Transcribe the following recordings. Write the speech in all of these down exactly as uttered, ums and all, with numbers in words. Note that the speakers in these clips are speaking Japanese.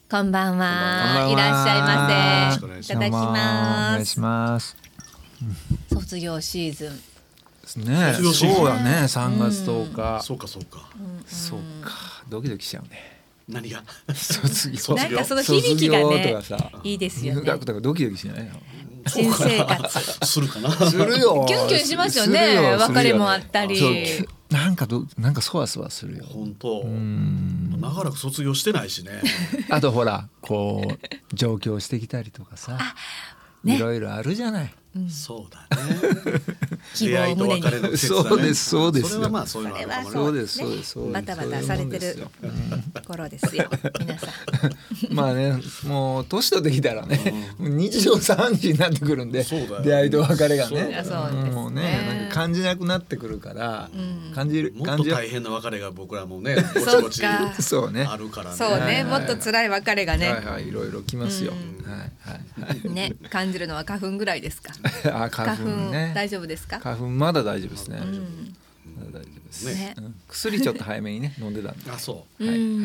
こんばんは。 こんばんは。 いらっしゃいませ。 よろしくお願いします。 いただきます。 お願いします。 卒業シーズン。 ね、 卒業シーズンそうだね。さんがつとおか。 そうかそうか。 そうか。ドキドキしちゃうね。 何が？ 卒業。 なんかその響きがね卒業とかさ、 いいですよね。 入学とかドキドキしないの？ 新生活。 するかな。 するよ。 キュンキュンしますよするね。 よ別れもあったり。 そうなんかどなんかそわそわするよ。 本当。 うん長らく卒業してないしね。 あとほらこう上京してきたりとかさ、いろいろあるじゃない。 そうだね。 希出会いと望を胸に。 別れの季節だね。 そうですそうですよそれはまあそういうのあるかもね。 そうですそうですそうです。 バタバタされてる頃ですよ。皆さん。 まあね、もう年取ってきたらね、もう日常さんじになってくるんで、 そうだよ出会いと別れがそうだよね、 そうですねもうね、なんか感じなくなってくるから、感じるもっ感じる。 と大変な別れが僕らもね、ぼちぼちそっかそうね。 あるからね。 そうね。もっと辛い別れがはいね。 はい、いろいろ来ますよ。はいはいはい。 ね、感じるのは花粉ぐらいですか。 あ、花粉ね。 大丈夫ですか。 花粉まだ大丈夫ですね。まだ大丈夫ですねね。 うん薬ちょっと早めにね飲んでたんで。 あ、そう。 はいはいはいはい。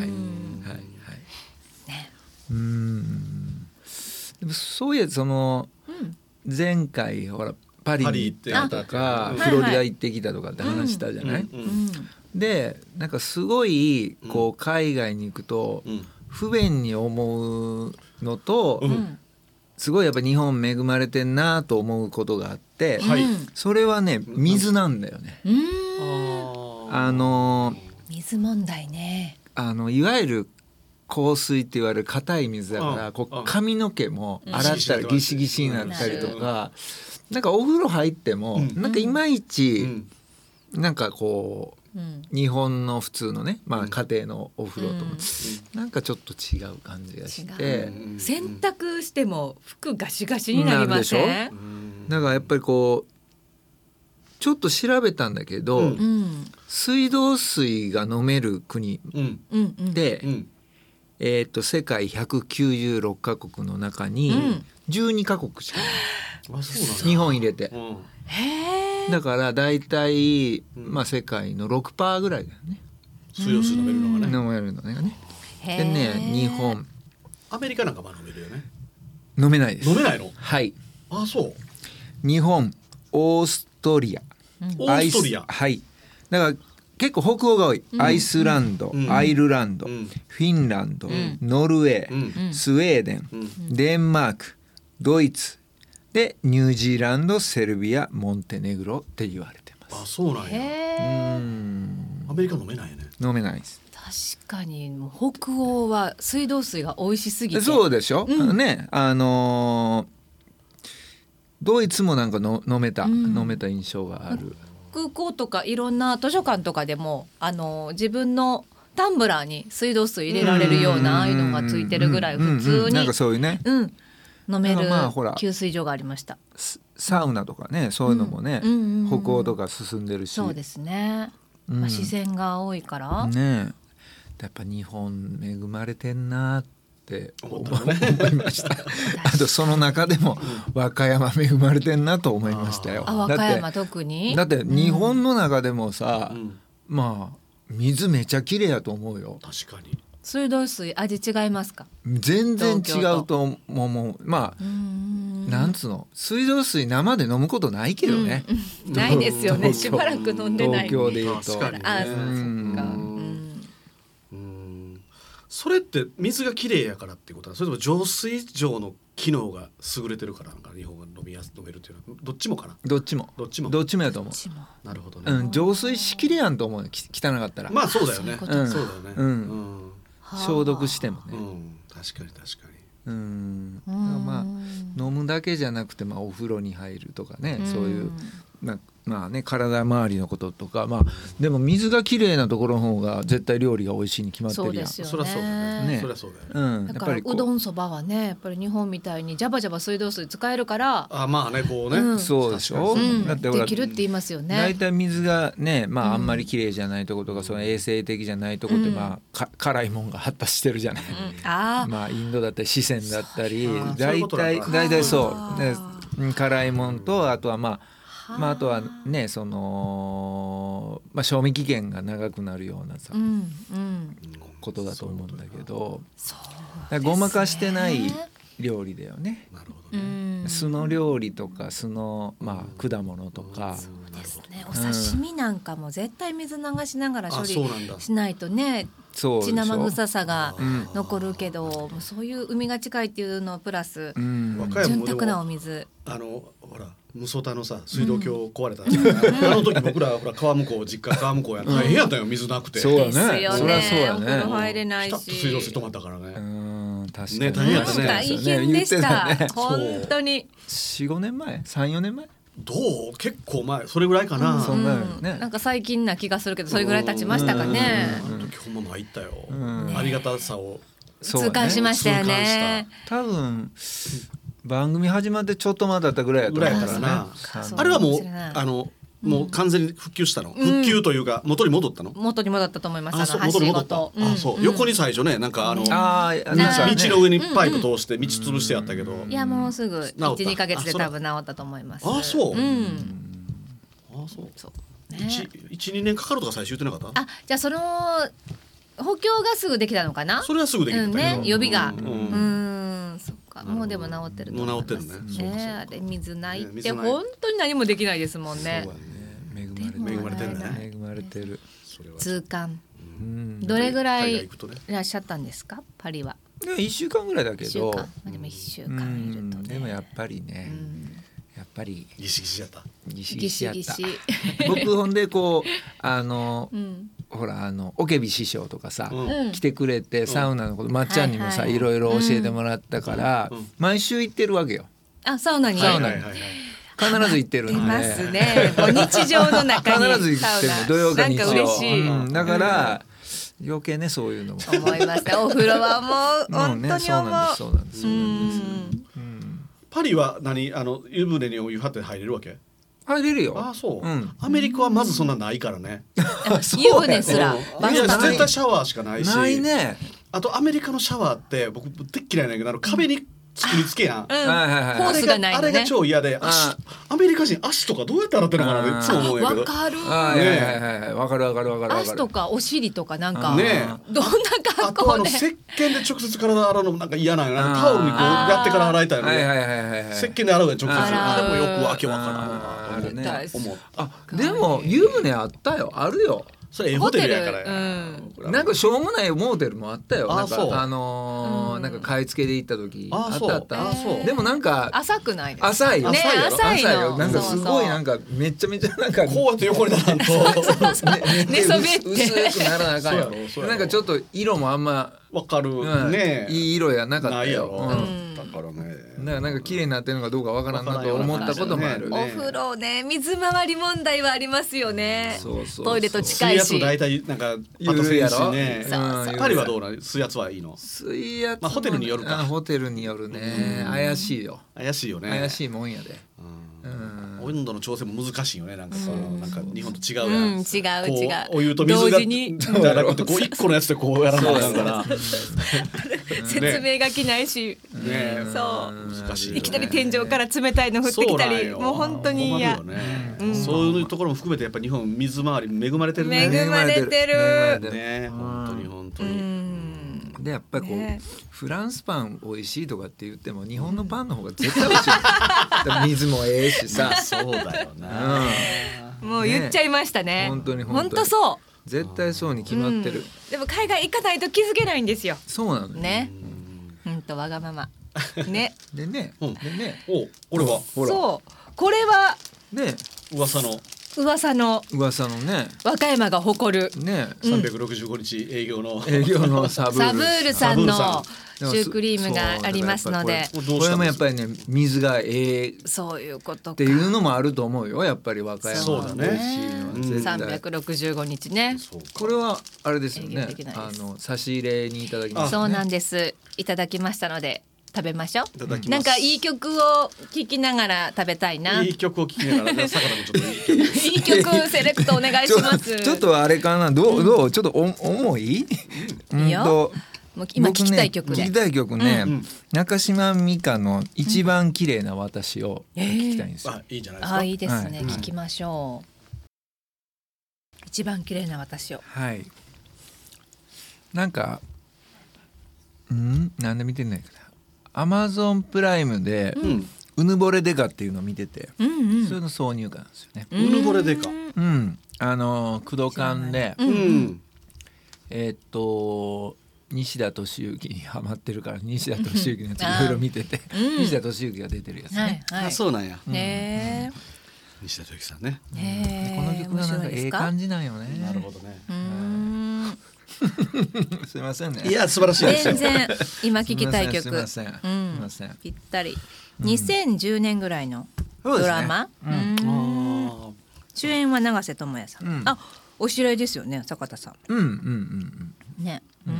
ね。 うーん。でもそういやその前回ほらパリに行ったとかパリ行ったフロリダ行ってきたとかって話したじゃない。 うんうんうん。 でなんかすごいこう海外に行くとうん不便に思うのとうんすごいやっぱ日本恵まれてんなと思うことがあって、 はい。 それはね水なんだよね。 うん。 ああの水問題ね。 あのいわゆる硬水って言われる硬い水だかうんらこううん髪の毛も洗ったらギシギシになったりとか、なんかお風呂入ってもうんなんかいまいーちうんなんかこううん。 日本の普通のねまあうん家庭のお風呂ともなんかちょっと違う感じがして、 うん洗濯しても服ガシガシになりません。 うんだからやっぱりこうちょっと調べたんだけど、 うんうん。 水道水が飲める国うんうんうん。 で、 うんえー、と世界ひゃくきゅうじゅうろっかこくの中にうんじゅうにかこくしかない、 あ、そうなんだ。 日本入れてうんへえ。 だからだいたい、 うんまあ、世界の ろくパーセント ぐらいだよね水道水飲めるのがね。 飲めるのねへでねー日本アメリカなんかまあ飲めるよね。 飲めないです飲めないの？ はいあ、そう。 日本オーストリアオーストリア。 アイスはいだから結構北欧が多い、アイスランド、 うんアイルランド、 うんフィンランド、 んノルウェー、 うんスウェーデン、 うんデンマークドイツでニュージーランドセルビアモンテネグロって言われてますあ、そうなんへや。 うえ。 んアメリカ飲めないよね。 飲めないです確かにもう北欧は水道水が美味しすぎて。 そうでしょ、 うんねあのードイツもなんかの飲めた、 うん飲めた印象がある空港とかいろんな図書館とかでもあの自分のタンブラーに水道水入れられるようなああいうのがついてるぐらい普通にうんうんなんかそういうねうん飲めるまあほら給水所がありました。 スサウナとかねそういうのもね、 うんうんうんうん北欧とか進んでるしそうですね。 うんまあ、自然が多いから。 ねえやっぱ日本恵まれてんなって思思ったのね思いましたあとその中でも和歌山恵まれてんなと思いましたよあ、和だって歌山特に。 だって日本の中でもさ、 うんまあ水めちゃ綺麗やと思うよ確かに。 水道水味違いますか。 全然違うと思うまあうーんなんつうの水道水生で飲むことないけどね、 うんないですよね。 東京しばらく飲んでない。 東京で言うと確かにねあ、そううんそっか。ううんんうんそれって水がきれいやからってことは、それとも浄水場の機能が優れてるからなんか日本が飲みやす飲めるっていうのはどっちもかな。 どっちもどっちもどっちもやと思こっちもなるほどね。 う、うん、浄水しきれやんと思うよき汚かったら、 まあそうだよね。 そそううだいうことよね。 うんうん消毒してもね、 うん確かに確かに。 うんだうんからまあ飲むだけじゃなくて、まあ、お風呂に入るとかね、 うんそういうなまあね体周りのこととか、まあでも水がきれいなところの方が絶対料理が美味しいに決まってるやん。 そうですよそりゃそうだね。 ねそりゃそうだよね。 うん、 だからうやっぱりこうどんそばはねやっぱり日本みたいにジャバジャバ水道水使えるから、 あ、まあねこうね。 うんそうでしょ、 うん、 だってほらできるって言いますよね。 大体水がね、まうんあ、あんまりきれいじゃないとことか、その衛生的じゃないとこって、 うんまあか辛いもんが発達してるじゃない、 うん、あー、 まあインドだったり四川だったりそういう大ことなんだ体大体そはうでうん辛いもんとあとはまあまあ、あとはねその、まあ、賞味期限が長くなるようなさ、 うんうん、 ことだと思うんだけど、 そうだからごまかしてない料理だよね。 なるほどね。 酢の料理とか酢の、まあ、果物とか、 そうですね、お刺身なんかも絶対水流しながら処理しないとね、 そう血生臭さが残るけど、うん、そういう海が近いっていうのプラス、うん、潤沢なお水、 あのほら無曽田のさ水道橋壊れた、うん、あの時僕らほら川向こう実家川向こうやったら大変やったよ、水なくて。 そうやね、 ですよね、 そりゃそうやね、 お風呂入れないし、 ピタッと水道水止まったからね。 うん確かにね、大変やったね。 大変でした、ね、本当によん,ご 年前 さん,よ 年前どう結構前それぐらいかな、 うん、そんなね、 なんか最近な気がするけどそれぐらい経ちましたかね。 あの時ほんま参ったよ、うん、ありがたさを痛感しましたよね。 多分番組始まってちょっと前だったぐらいやったぐらいやったらな。あれはもうあのもう完全に復旧したの、うん、復旧というか元に戻ったの、 元に戻ったと思います。 あそう元に戻った、うん、あそう、うん、横に最初ねなんかあの、うん、 あ道の上にパイプ通して道潰してやったけど、 いやもうすぐ いち,に ヶ月で多分治ったと思います。 あそう、 うん、 あそうそう、ね、いち,に 年かかるとか最初言ってなかった？ あじゃあその補強がすぐできたのかな。 それはすぐできたけど、うんね、予備が、 うん、 うんうんそっか、もうでも治ってると思います。 もう治ってるね。 ねあれ水ないって本当に何もできないですもんね。 そう恵まれてるね。恵まれてる。 痛感。どれぐらいいらっしゃったんですかパリは？ いっしゅうかんぐらいだけど。 でもいっしゅうかんいるとね。 でもやっぱりね。やっぱりギシギシやった。 ギシギシやった。僕ほんでこうあのほらあのオケビ師匠とかさ来てくれてサウナのことまっちゃんにもさいろいろ教えてもらったから毎週行ってるわけよ。 あサウナに。 サウナに。必ず行ってるんで。 出ますね。日常の中に必ず行っても土曜か日曜。 なんか嬉しい。 うん、だから余計ねそういうのも思いました。お風呂はもう本当に思う。 もうね、そうなんですそうなんですそうなんです。 パリは何あの湯船にお湯張って入れるわけ？ 入れるよ。 あそう、うん。アメリカはまずそんなないからね。 湯船すら。 いや絶対シャワーしかないし。 ないね。 あとアメリカのシャワーって僕でっ嫌いなんやけどあの壁に作り付けやん、うん、 ホースがないのね。 あれが超嫌で足アメリカ人足とかどうやって洗ってるのかなっていつも思うんやけど。 わかる。 はいはいはいわかるわかるわかる。 足とかお尻とかなんかねどんな格好で。あとあの石鹸で直接体洗うのもなんか嫌なんよな。タオルにこうやってから洗いたいので石鹸で洗うの直接あれもよくわけわからんなと思う。 あでも湯船あったよあるよ。 それホテルやからや、 うん、なんかしょうもないモーテルもあったよ。なんかあのーうん、なんか買い付けで行った時あったあった。あそうでもなんか浅くないですか？ 浅いよ、 ね、浅いよ。 なんかすごいなんかめっちゃめちゃなんかこうやって横にならんと寝そべって薄くならなあかんよ。なんかちょっと色もあんまわかる、うん、ねいい色やなかったよ。 ないやろ、うん、だからねだからなんか綺麗になってるのかどうかわからんなと思ったこともある、 ね、お風呂ね水回り問題はありますよね。 そうそうそうトイレと近いし。 水圧大体なんかパトやろね。パリはどうなの？水圧はいいの？ 水圧、 まあホテルによるか。 ホテルによるね。怪しいよ。 怪しいよね。 怪しいもんやで。 温度の調整も難しいよね。なんかそのなんか日本と違うやん。 うん、違う違う。 お湯と水がじゃなくてこう一個のやつでこうやらなあかんから。 説明書きないし。 ね。 そう難しい。 いきなり天井から冷たいの降ってきたり、もう本当に嫌。 そういうところも含めてやっぱ日本水回り恵まれてるね。 恵まれてる。 ね本当に本当に。 でやっぱりこう、ね、フランスパン美味しいとかって言っても日本のパンの方が絶対美味しい水もええしさそうだよな、 うん、もう言っちゃいましたね。 本当に本当そう絶対そうに決まってる、うん、 でも海外行かないと気づけないんですよ。 そうなのねうんとわがままねでね、 うん、 でねおこれはほらそうこれはね噂の噂の噂のね和歌山が誇るねさんびゃくろくじゅうごにち営業の営業のサブールサブールさんのシュークリームがありますのでこれもやっぱりね水がええそういうことかっていうのもあると思うよやっぱり和歌山そうだねさんびゃくろくじゅうごにちねこれはあれですよねあの差し入れにいただきましたそうなんですいただきましたので食べましょう。なんかいい曲を聴きながら食べたいな。 いい曲を聴きながら、さかなもちょっといい曲。 いい曲セレクトお願いします。 ちょっとあれかな、どうどうちょっとお重い？ いいよ。 もう今聞きたい曲で、 ね、聞きたい曲ね、 うん、 中島美嘉の一番綺麗な私を聞きたいんですよ、 うんえー、あいいんじゃないですか。 あいいですね、 はい、 聞きましょう。一番綺麗な私を。 はい。なんかんなんで見てないかな。アマゾンプライムで、うん、うぬぼれデカっていうのを見てて、うんうん、それの挿入歌なんですよね。 うぬぼれデカ、 うん、あの工藤館で、うんうん、えー、っと西田敏行にハマってるから西田敏行のやついろいろ見てて、うん、西田敏行が出てるやつね、 はいはい、あそうなんや、 ね、 うん、西田敏行さんね、 ねこの曲がなんかええ感じなんよね。 なるほどね、 うーんすいませんね。 いや素晴らしいですよ。 全然今聞きたい曲、 すいません、すいません、うん、 ぴったり。にせんじゅうねんぐらいのドラマ、うんうん、主演は永瀬智也さん、うん、あお知り合いですよね坂田さん。 うんうんうんうんね、 うん、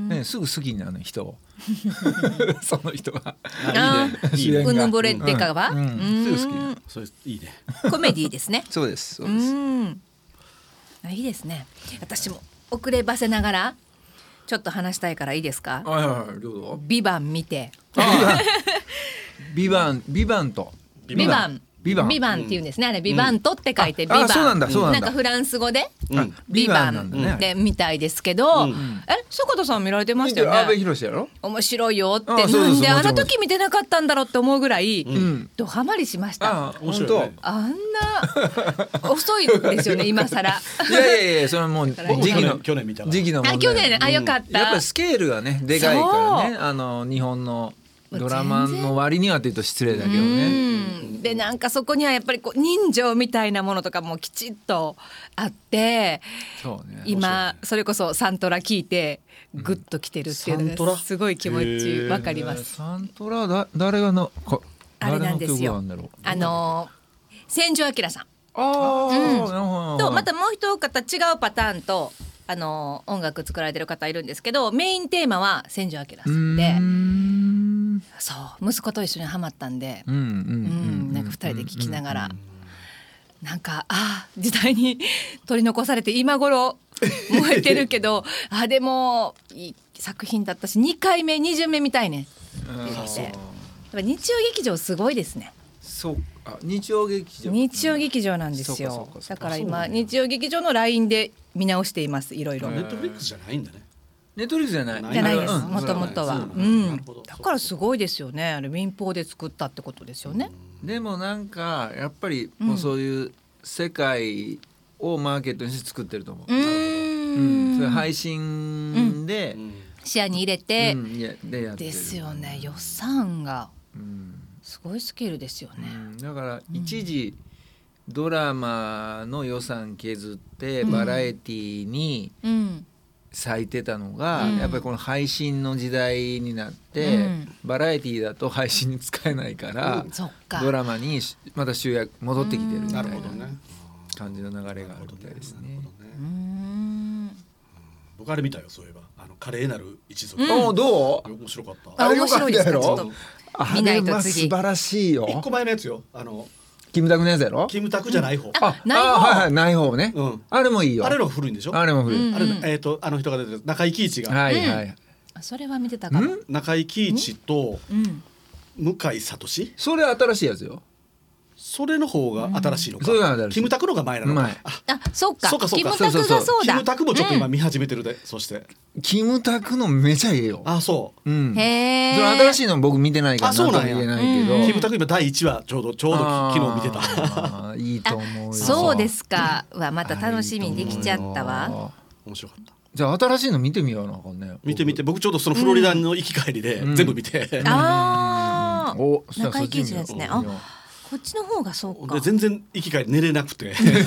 ねすぐ好きになる人をその人がいいね、うぬぼれデカは、うんうん、 すぐ好きなそうですいいねコメディですねそうですそうです。うんいいですね。私も遅ればせながらちょっと話したいからいいですか。 はいはいはい、どうぞ。 ビバン見てビバンビバンとビバンビバンビバンっていうんですね、あれビバントって書いてビバン、 ああそうなんだそうなんだ、 なんかフランス語で、 うん、 ビバンでみたいですけど、うん、え坂田さん見られてましたよね。 阿部寛やろ。 面白いよって、なんであの時見てなかったんだろうって思うぐらい、うん、ドハマりしました。 あ面白い、ね、 あんな遅いですよね今更いやいやいやそれはもう時期の去年見た時期の問題。 あ去年あよかった、 やっぱりスケールがねでかいからね、あの日本のドラマの割にはっていうと失礼だけどね。 でなんかそこにはやっぱりこう人情みたいなものとかもきちっとあって、 そうね、 今それこそサントラ聞いてグッときてるっていうのがすごい気持ちわかります。 サントラだ誰がのあれなんですよ、あの千住明さん、 あ、 うん、とまたもう一方違うパターンとあの音楽作られてる方いるんですけど、メインテーマは千住明さんで、そう息子と一緒にハマったんで、うんうん、なんかふたりで聴きながら、なんかあ時代に取り残されて今頃燃えてるけどあでもいい作品だったしにかいめに巡目見たいねって言って、日曜劇場すごいですね。 そうあ日曜劇場日曜劇場なんですよ。だから今日曜劇場の ライン で見直しています。いろいろネットフリックスじゃないんだね。 ネットフリックスじゃないじゃないです、もともとは、うん、だからすごいですよね。あれ民放で作ったってことですよね。 でもなんかやっぱりもうそういう世界をマーケットにして作ってると思う。うん、うん、それ配信で、うん、 視野に入れて、 うん、でやってるですよね。予算がすごいスケールですよね、 うん、だから一時ドラマの予算削ってバラエティに割いてたのが、うん、やっぱりこの配信の時代になって、うん、バラエティだと配信に使えないから、うん、ドラマにまた集約戻ってきてるみたいな感じの流れがあるみたいですね。 うん、僕あれ見たよ、そういえばあの華麗なる一族、 うん、おどう面白かった。 あれ面白いですか。ちょっと見ないと次。 素晴らしいよ。 一個前のやつよ、あのキムタクのやつやろ。 キムタクじゃない方、うん、 あない方、あ、 はいはい、ない方ね、うん、あれもいいよ。 あれの古いんでしょ。 あれも古い、 うんうん、あれ、えー、とあの人が出てる中井貴一が、 はいはい、 うん、それは見てたかも。 中井貴一と向井聡、 それ新しいやつよ。 それの方が新しいのか、 うん、 キムタクのが前なのか。 あ, あそうか、 そうかそうか、 キムタクがそうだ。 キムタクもちょっと今見始めてるで、うん、そしてキムタクのめちゃええよ。 あそう、 うん、 へえ。 その新しいの僕見てないから何とも言えないけど、 うん、キムタク今だいいちわちょうどちょうど昨日見てた。 あいいと思うよ。 そうですか。はまた楽しみにできちゃったわ。 面白かった。 じゃあ新しいの見てみようなかね。 見てみて、僕ちょうどそのフロリダの行き帰りで全部見て、 うん、ああ中井貴一ですね。あこっちの方がそうか。 全然行き帰り寝れなくて本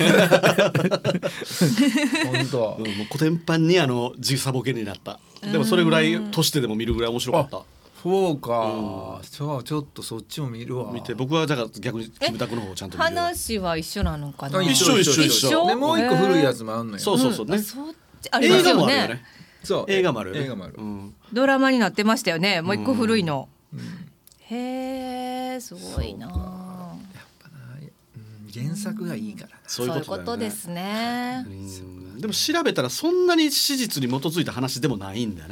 当、 うん、もうコテンパンにあの時差ボケになった。でもそれぐらい年ででも見るぐらい面白かった。 そうか、うん、ちょっとそっちも見るわ。 見て、僕はだから逆にキムタクの方をちゃんと見る。 話は一緒なのかな。 一緒一緒一緒でもう一個古いやつもあんのよ。 そうそうそうね、 うん、そあ映画もあるよね。 そう映画もあるよね。 映画もある、うん、 ドラマになってましたよね。もう一個古いの、うん、へえすごいな。 原作がいいからな。 そういうことですね。 でも調べたらそんなに史実に基づいた話でもないんだよね。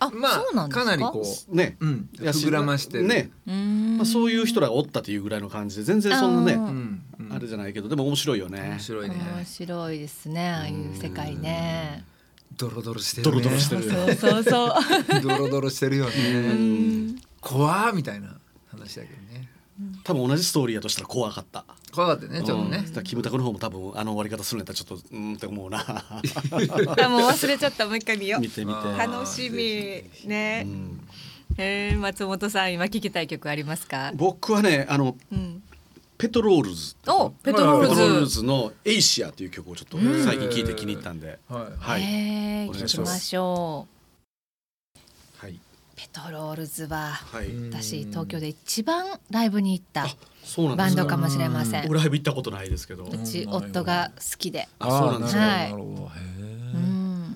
あ、 まあそうなんですか。 かなりこうね、 うん、 やし膨らましてるね、まあ、そういう人らがおったというぐらいの感じで全然そんなね、 うんうん、 あれじゃないけどでも面白いよね。 面白いね。 面白いですね、ああいう世界ね。 ドロドロしてるね。 ドロドロしてる。 そうそうそうドロドロしてるよね。怖ーみたいな話だけどね。 多分同じストーリーやとしたら怖かった。 怖かったね、ちょっとね。 うん、キムタクの方も多分あの終わり方するんやったらちょっとうんって思うな。 あ、もう忘れちゃった。もう一回見よう。 見てみて。 楽しみね。うん、えー、松本さん今聞きたい曲ありますか？ 僕はねあの、うん、ペトロールズ。 お、ペトロールズ。 ペトロールズのエイシアという曲をちょっと最近聞いて気に入ったんで、 はい、 はい、 えー、聞きましょう。 はい。 ペトロールズは、 はい、 私東京で一番ライブに行ったバンそうなんですドかもしれません。 僕ライブ行ったことないですけど、 うち夫が好きで。 あ、そうなんですか。 はい。 なるほど。へえ。うん。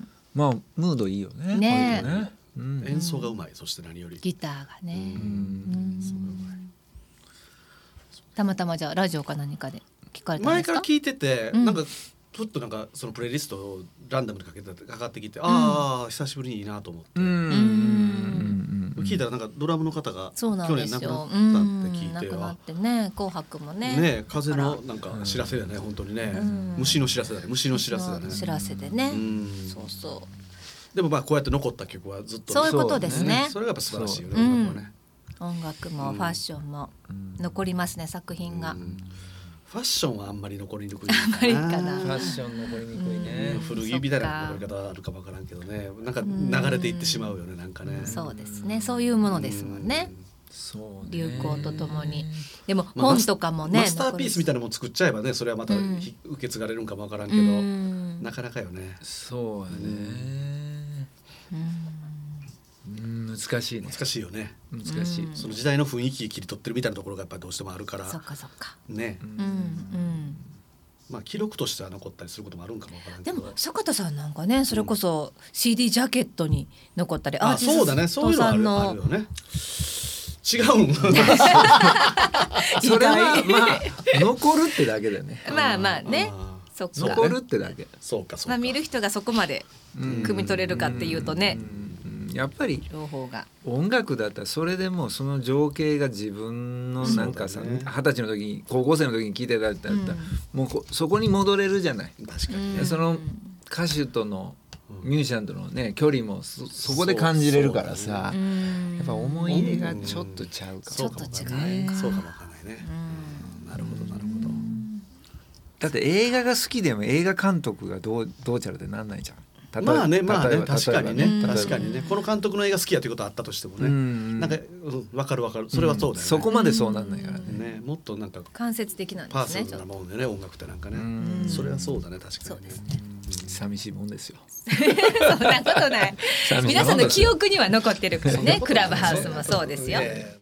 まあムードいいよね。 ね。 ね、うん、演奏がうまい。そして何よりギターがね。うん。 演奏がうまい。 たまたまじゃあラジオか何かで聞かれたんですか？ 前から聞いてて、うん、なんかちょっとなんかそのプレイリストをランダムでかけてかかってきて、うん、ああ久しぶりにいいなと思って、うん、聞いたらなんかドラムの方が去年亡くなったって聞いて、亡くなってね、紅白もね、 ね、風のなんか知らせだね、本当にね、虫の知らせだね、虫の知らせだね、 知らせでね、そうそう。 でもまあこうやって残った曲はずっと、 そういうことですね。 それがやっぱ素晴らしいよね、音楽はね。 音楽もファッションも残りますね、作品が。 ファッションはあんまり残りにくいあんまりかな。 ファッション残りにくいね。 古着みたいな残り方あるかもわからんけどね、なんか流れていってしまうよね、なんかね。 そうですね、そういうものですもんね。 そう、 流行とともに。でも本とかもね、 マスターピースみたいなもの作っちゃえばね、それはまた受け継がれるんかもわからんけど、なかなかよね。 そうやね。難しいね。 難しいよね。 難しい。 その時代の雰囲気切り取ってるみたいなところがやっぱりどうしてもあるから。 そっかそっか。 ね。うんうん。まあ記録としては残ったりすることもあるんかもわからんけど。 でも坂田さんなんかね、それこそ シーディー ジャケットに残ったり、 アーティストさんの。違うん。 それはまあ残るってだけだよね。 まあまあね。そっか。 残るってだけ。 そうかそうか。 まあ見る人がそこまで汲み取れるかっていうとね。 やっぱり音楽だったらそれでもその情景が自分のなんかさ、二十歳の時に高校生の時に聴いてたってあったら、もうそこに戻れるじゃない。 確かに。 その歌手とのミュージシャンとのね距離も そ, そこで感じれるからさ、やっぱ思い入れがちょっとちゃうかも。 ちょっと違う。 そうかもわかんないね。なるほどなるほど。 だって映画が好きでも映画監督がどうどうちゃらってなんないじゃん。 まあね、まあね、確かにね、確かにね、この監督の映画好きやということあったとしてもね、なんか分かる分かる、それはそうだよね。 そこまでそうなんないからね。 もっとなんか間接的なんですね。 パーソナルなもんでね、音楽ってなんかね、それはそうだね、確かにね。 寂しいもんですよ。 そんなことない。皆さんの記憶には残ってるからね、クラブハウスもそうですよ。